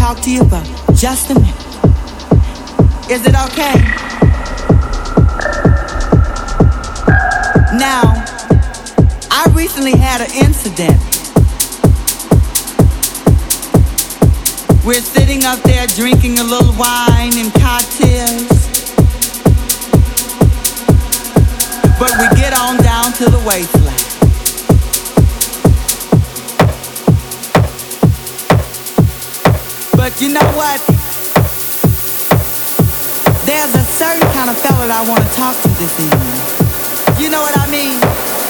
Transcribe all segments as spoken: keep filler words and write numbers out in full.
talk to you for just a minute. Is it okay? Now, I recently had an incident. We're sitting up there drinking a little wine and cocktails, but we get on down to the wasteland. But you know what? There's a certain kind of fella that I want to talk to this evening. You know what I mean?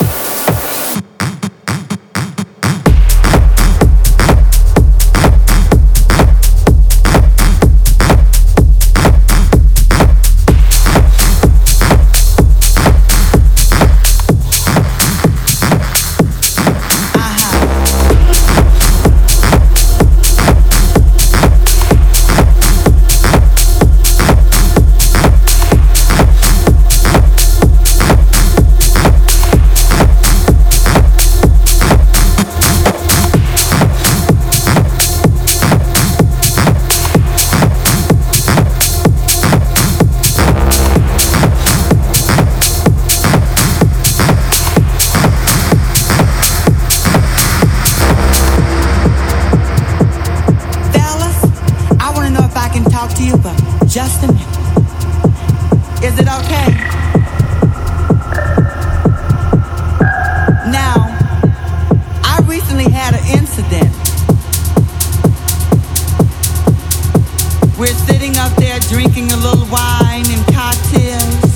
Just a minute. Is it okay? Now, I recently had an incident. We're sitting up there drinking a little wine and cocktails,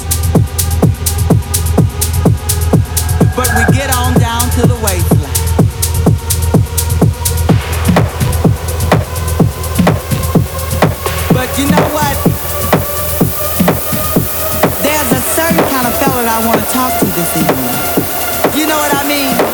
but we get on down to the wasteland. But you know what? There's a certain kind of fella that I want to talk to this evening. You know what I mean?